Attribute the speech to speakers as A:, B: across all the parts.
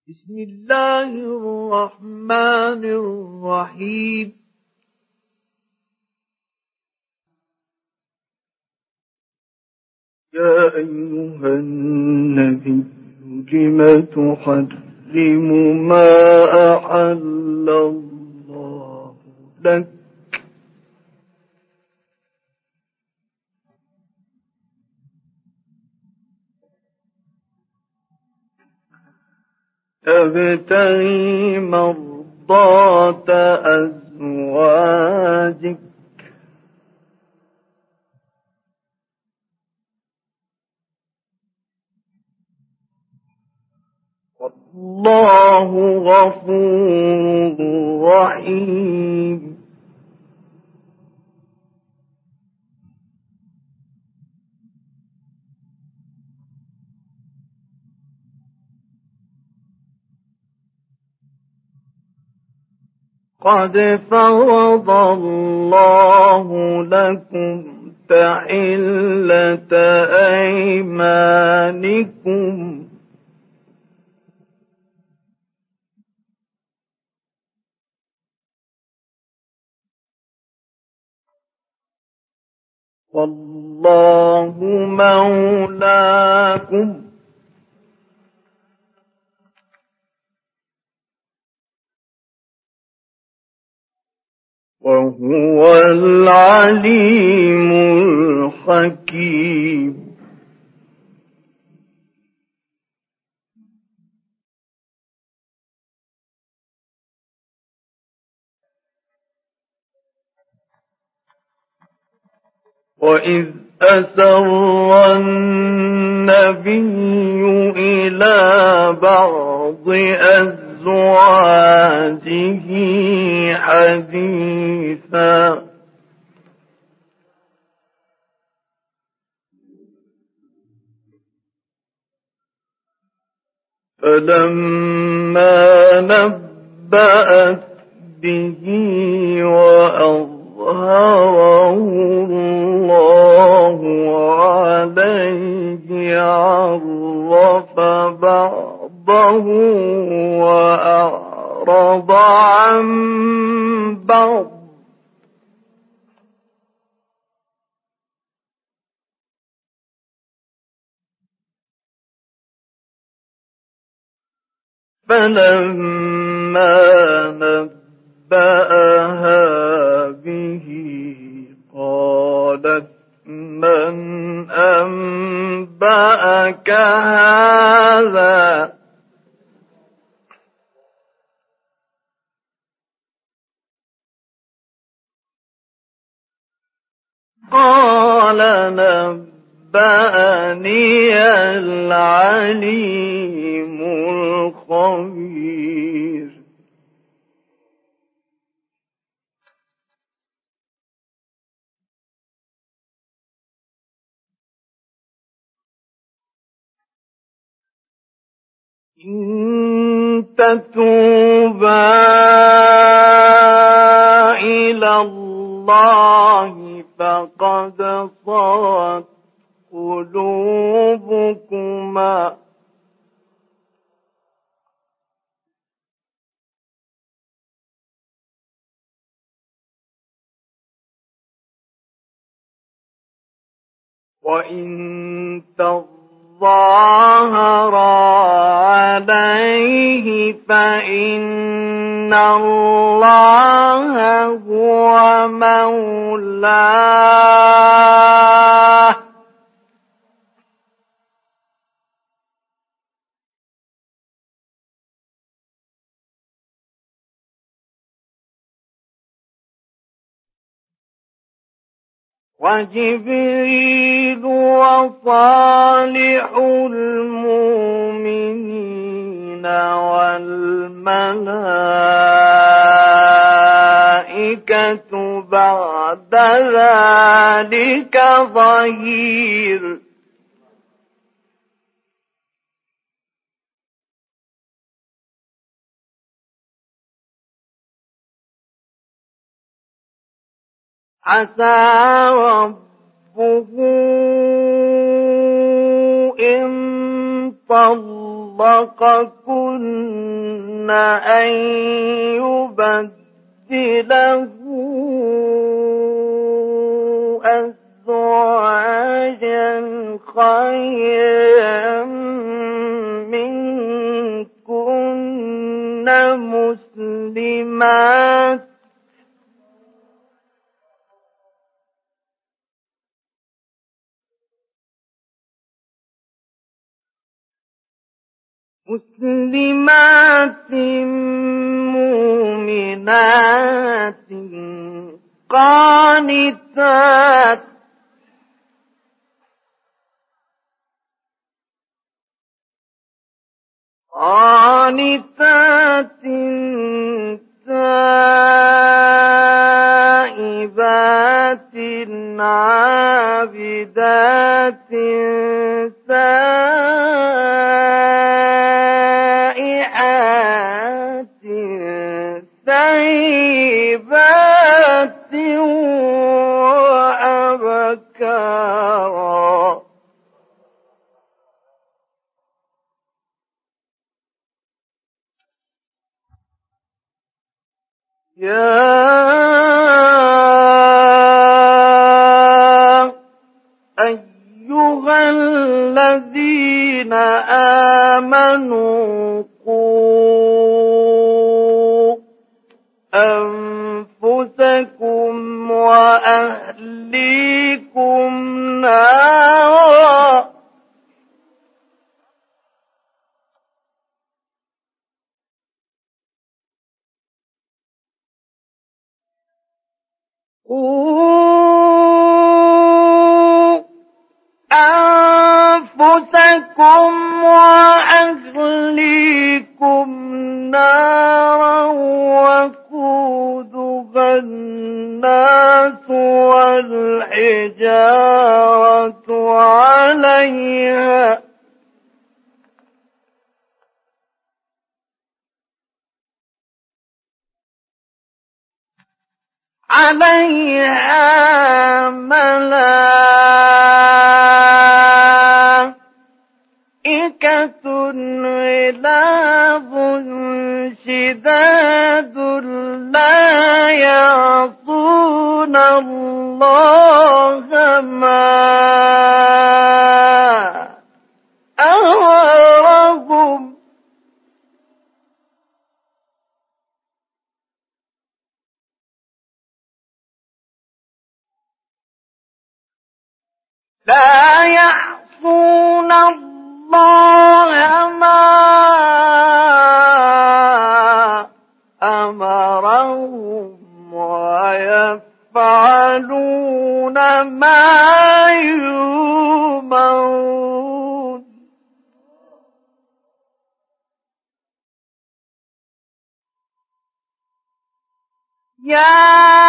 A: بسم الله الرحمن الرحيم. يا أيها النبي لم تحرم ما أحل الله لك تبتغي مرضات أزواجك والله غفور رحيم. قد فرض الله لكم تحلة أيمانكم والله مولاكم وهو العليم الحكيم. وإذ أسر النبي إلى بعض أزواجه حديثا فلما نبأت به وأظهره الله عليه عرف بعضه وأعرض عن بعض فلما نبأها به قالت من أنبأك هذا قال نبأني العليم الخبير. إن تتوبا إلى الله فقد صغت قلوبكما وإن تظاهرا عليه فإن الله هو مولاه وجبريل وصالح المؤمنين والملائكة بعد ذلك ظهير. عسى ربه إن طلقكن طلقكن أن يبدله أزواجا خيرا منكن مسلمات مؤمنات قانتات تائبات عابدات سائحات ثيبات وأبكارا يا أيها الذين آمنوا قوا أنفسكم وأهليكم نارا أنفسكم وأهليكم نارا وقودها الناس والحجارة عليها ملائكة غلاظ شداد لا يعصون الله ما أمرهم لا يعصون الله ما أمرهم ويفعلون ما يؤمرون يا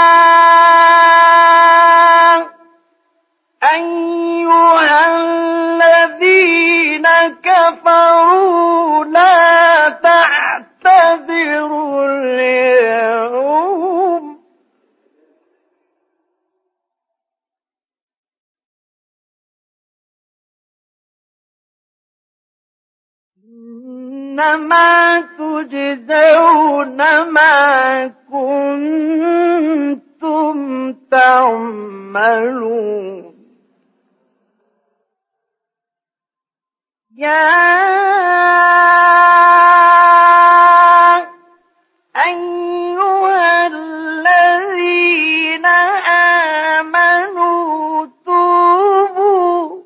A: أيها الذين كفروا لا تعتذروا اليوم إنما تجزون ما كنتم تعملون يا أيها الذين آمنوا توبوا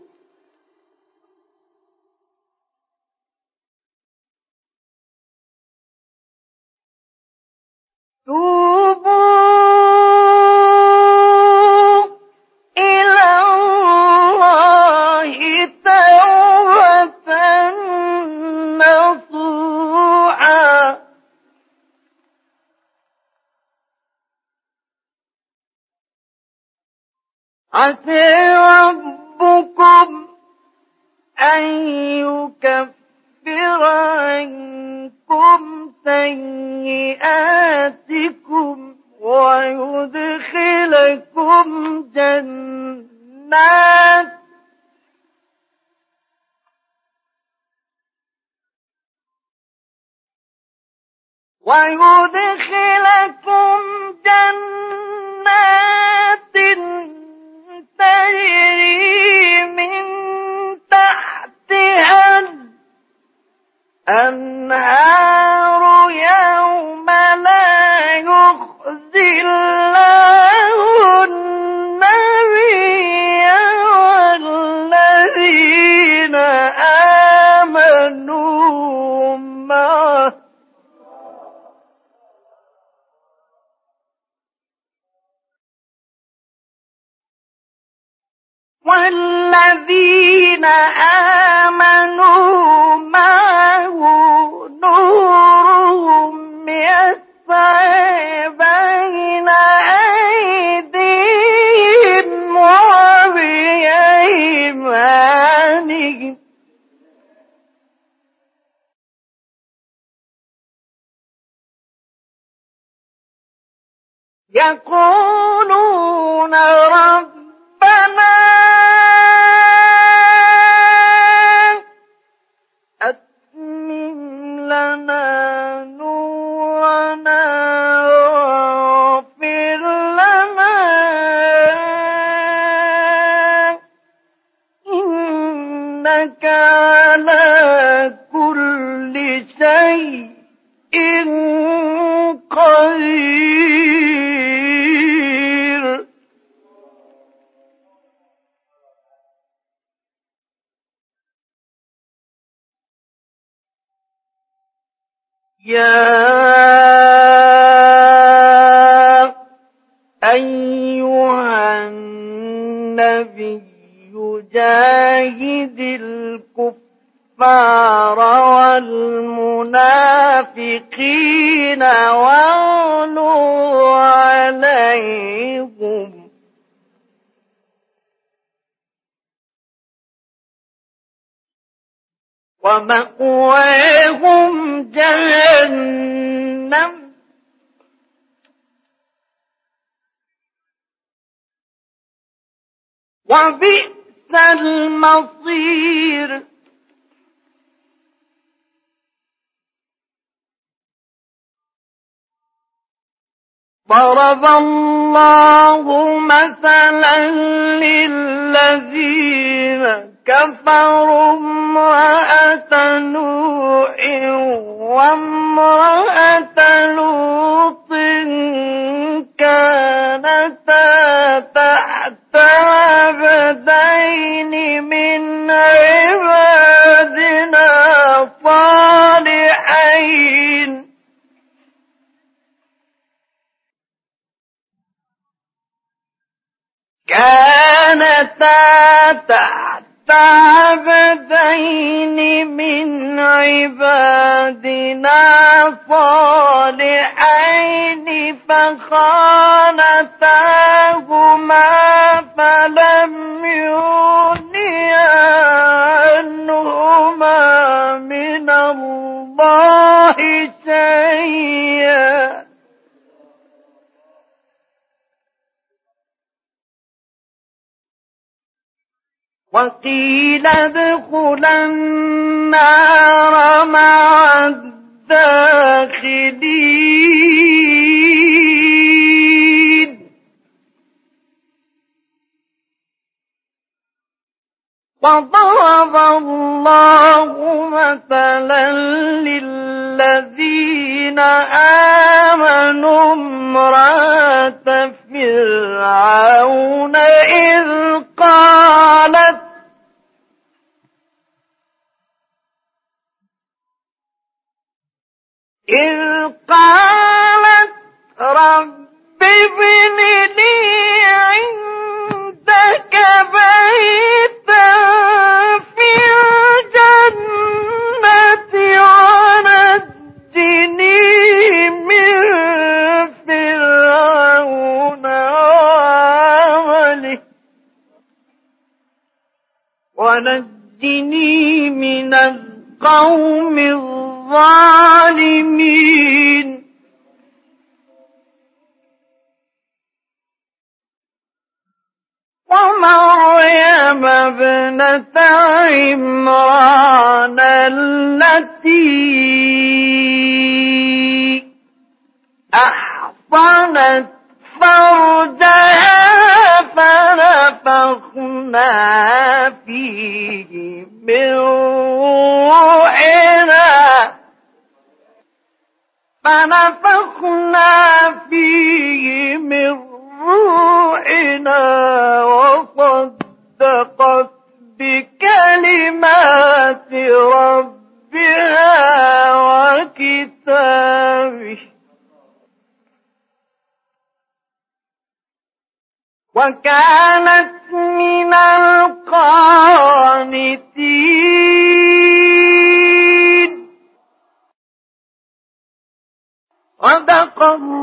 A: إلى الله توبة نصوحا عسى ربكم أن يكفر عنكم سيئاتكم ويدخلكم ويدخلكم جنات تجري من تحتها الأنهار يوم لا يخزي الله النبي والذين آمنوا معه نورهم يسعى بين أيديهم وبأيمانهم يقولون ربنا أتمم لنا نورنا واغفر لنا إنك على كل شيء قدير. يا أيها النبي جاهد الكفار والمنافقين واغلظ عليهم ومأواهم جهنم وبئس المصير. ضرب الله مثلا للذين كفروا امرأة نوح وامرأة لوط كانتا تحت عبدين من عبادنا صالحين كانتا تحت عبدين من عبادنا صالحين فخانتاهما فلم يغنيا عنهما من الله شيئا وقيل ادخلا النار مع الداخلين. وضرب الله مثلا للذين آمنوا امرأة فرعون إذ قالت رب ابن لي عندك بيتا في الجنة ونجني من فرعون وعمله ونجني من القوم الظالمين. ومريم ابنة عمران التي أحصنت فرجها فنفخنا فيه من روحنا وصدقت بكلمات ربها وكتابه وكانت من القانتين. صدق الله.